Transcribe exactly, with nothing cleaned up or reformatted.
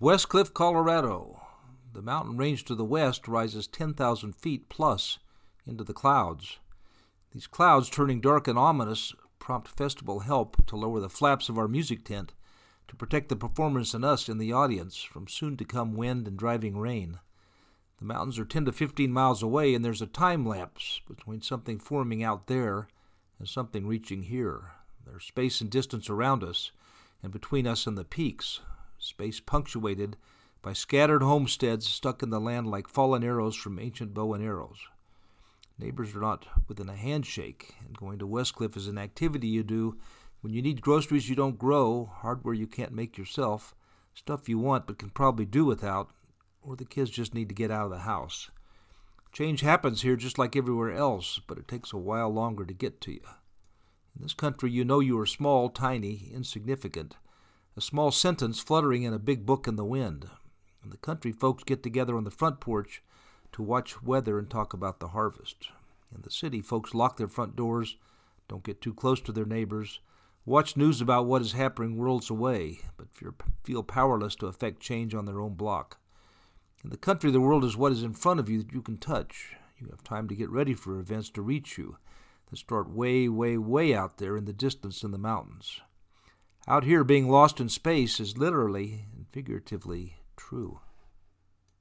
Westcliff, Colorado. The mountain range to the west rises ten thousand feet plus into the clouds. These clouds, turning dark and ominous, prompt festival help to lower the flaps of our music tent to protect the performers and us in the audience from soon-to-come wind and driving rain. The mountains are ten to fifteen miles away, and there's a time lapse between something forming out there and something reaching here. There's space and distance around us and between us and the peaks, space punctuated by scattered homesteads stuck in the land like fallen arrows from ancient bow and arrows. Neighbors are not within a handshake, and going to Westcliff is an activity you do when you need groceries you don't grow, hardware you can't make yourself, stuff you want but can probably do without, or the kids just need to get out of the house. Change happens here just like everywhere else, but it takes a while longer to get to you. In this country, you know you are small, tiny, insignificant, a small sentence fluttering in a big book in the wind. And the country folks get together on the front porch to watch weather and talk about the harvest. In the city, folks lock their front doors, don't get too close to their neighbors, watch news about what is happening worlds away, but feel powerless to affect change on their own block. In the country, the world is what is in front of you that you can touch. You have time to get ready for events to reach you that start way, way, way out there in the distance in the mountains. Out here, being lost in space is literally and figuratively true.